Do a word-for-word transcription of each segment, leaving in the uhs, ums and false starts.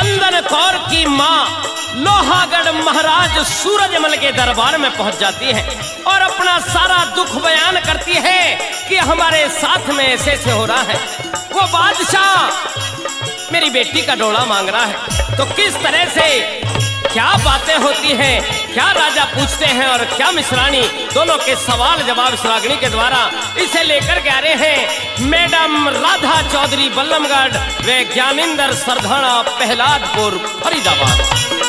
चंदन कौर की माँ लोहागढ़ महाराज सूरजमल के दरबार में पहुंच जाती है और अपना सारा दुख बयान करती है कि हमारे साथ में ऐसे ऐसे हो रहा है। वो बादशाह मेरी बेटी का डोला मांग रहा है। तो किस तरह से क्या बातें होती हैं, क्या राजा पूछते हैं और क्या मिश्रानी, दोनों के सवाल जवाब इस रागिनी के द्वारा इसे लेकर के आ रहे हैं मैडम राधा चौधरी बल्लमगढ़ व ज्ञानेंद्र सरधाना प्रहलादपुर फरीदाबाद।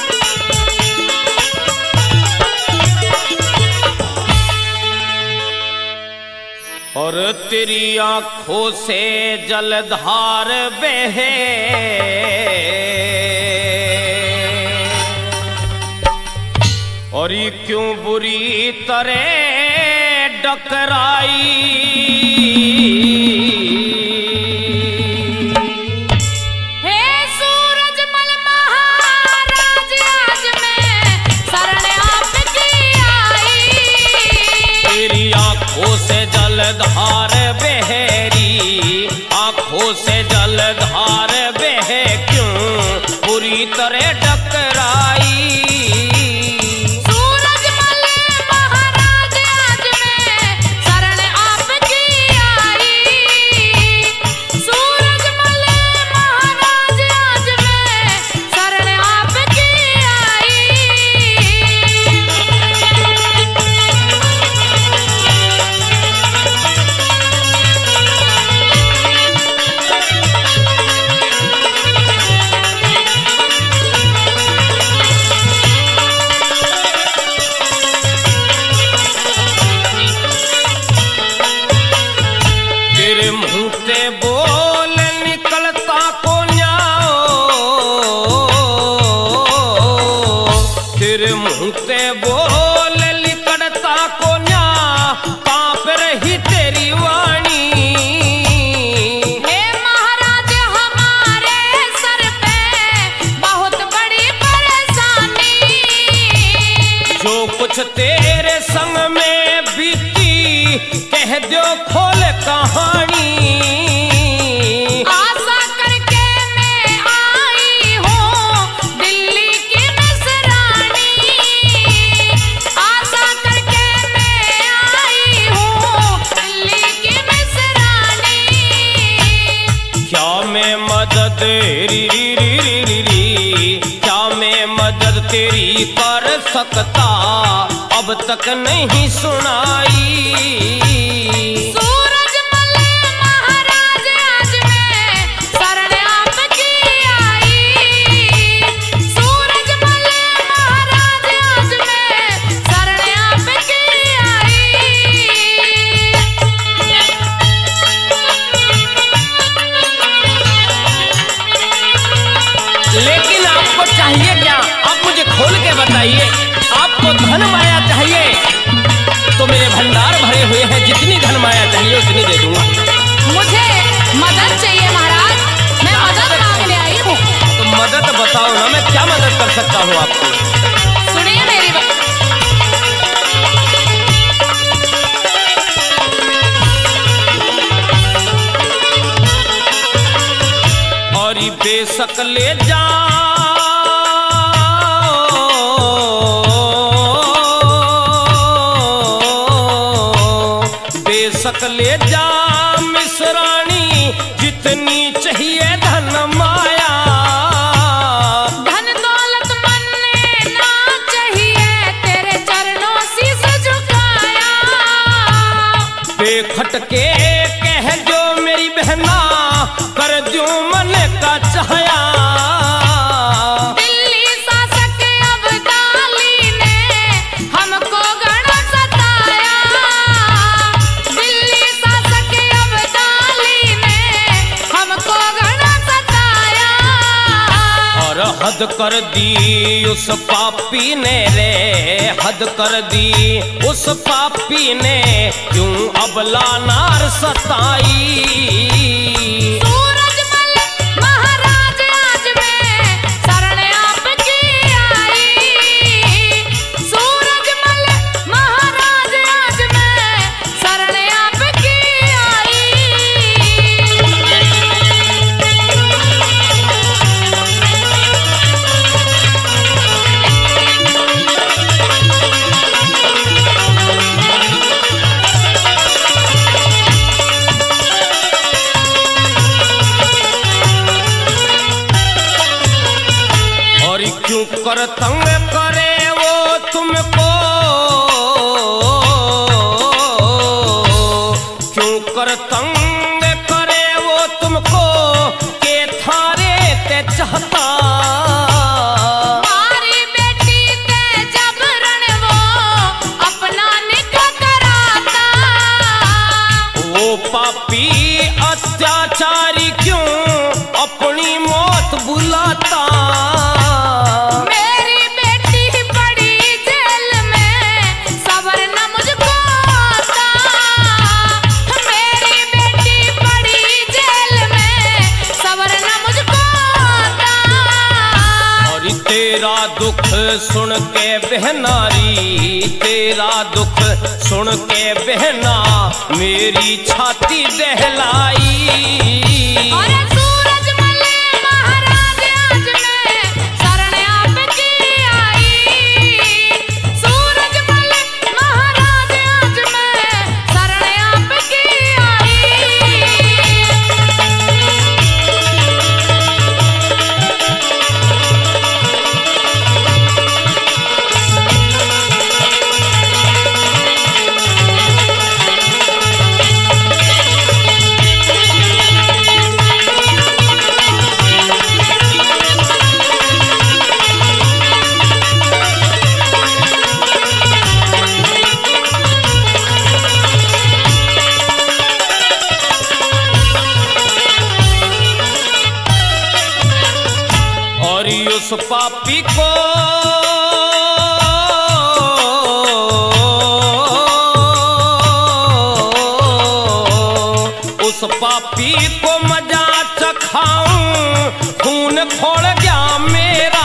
और तेरी आंखों से जलधार बहे, और ये क्यों बुरी तरह डकराई, हे सूरजमल महाराज आज मैं शरण आपकी आई। तेरी आंखों से जलधार बहेरी, आंखों से जलधार बहे, क्यों बुरी तरह डकराई। बोल निकलता को न्याओ, तेरे मुंह से बोल निकलता को न्या, कांप रही तेरी वाणी। हे महाराज हमारे सर पे बहुत बड़ी परेशानी, जो कुछ तेरे संग में बीती कह दो खोल कहानी। आशा करके मैं आई हूँ दिल्ली की मिसरानी, आशा करके मैं आई हूँ दिल्ली की मिसरानी। क्या मैं मदद री री री री री री, क्या मैं मदद तेरी कर सकता, अब तक नहीं सुनाई। सूरजमल महाराज आज मैं शरण आपकी आई, सूरजमल महाराज आज मैं शरण आपकी आई। लेकिन आपको चाहिए क्या, आप मुझे खोल के बताइए। आपको धन माया चाहिए तो मेरे भंडार भरे हुए हैं, जितनी धन माया चाहिए उतनी दे दूंगा। मुझे मदद चाहिए महाराज, मैं मदद मांगने आई हूँ। तो मदद बताओ ना, मैं क्या मदद कर सकता हूँ आपको। सुनिए मेरी बात। और ये बेशक ले जा बेशक ले जा मिसरानी, जितनी चाहिए धन माया। धन दौलत मन्ने ना चाहिए, तेरे चरणों शीश झुकाया। बेखटके कह जो मेरी बहना, कर दूं मन का चाहया। दिल्ली शासक अब्दाली ने हमको घना सताया, दिल्ली शासक अब्दाली ने हमको घना सताया। और हद कर दी उस पापी ने रे, हद कर दी उस पापी ने, क्यों अबला नार सताई। सूरजमल महाराज आज मैं शरण आपकी आई, सूरजमल महाराज आज मैं शरण आपकी आई। कर तंग करे वो तुमको के थारे ते चाहता। मारी बेटी ते जबरन वो अपना निकाह कराता। वो पापी अत्याचारी क्यों अपनी मौत बुलाता। मेरी बेटी पड़ी जेल में सबर न मुझको आता। मेरी बेटी पड़ी जेल में सबर न मुझको आता। और तेरा दुख सुन के बहनारी, तेरा दुख सुन के बहना मेरी छाती दहलाई। और सूरजमल महाराज आज मैं शरण आपकी आई। सूरजमल महाराज आज मैं शरण आपकी आई। और उस पापी को उस पापी को मजा चखाऊं खून खोल गया मेरा।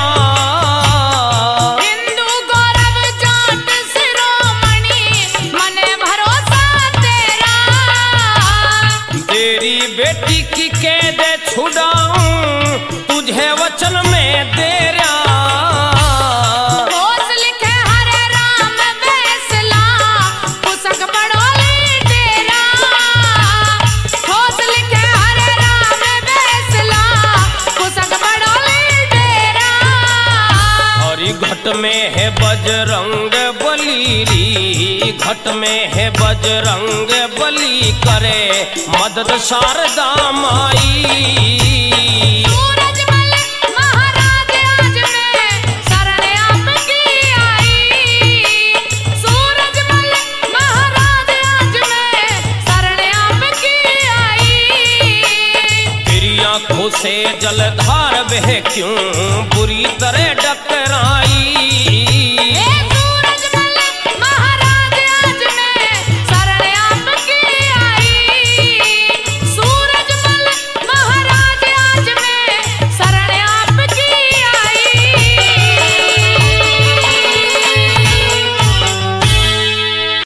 हिंदू गौरव जाट शिरोमणि मने भरोसा तेरा। तेरी बेटी की कैद छुड़ाऊं तुझे वचन में दे रहा। घोष लिखे हरे राम फैसला पुस्तक पढ़ोली तेरा। घोष लिखे हरे राम फैसला पुस्तक पढ़ोली तेरा। और घट में है बजरंग बली री, घट में है बजरंग बली करे मदद शारदा माई। सूरजमल महाराज आज मैं शरण आपकी आई। सूरजमल महाराज आज मैं शरण आपकी आई। तेरी आंखों से जलधार बहे क्यों बुरी तरह टकराई। हे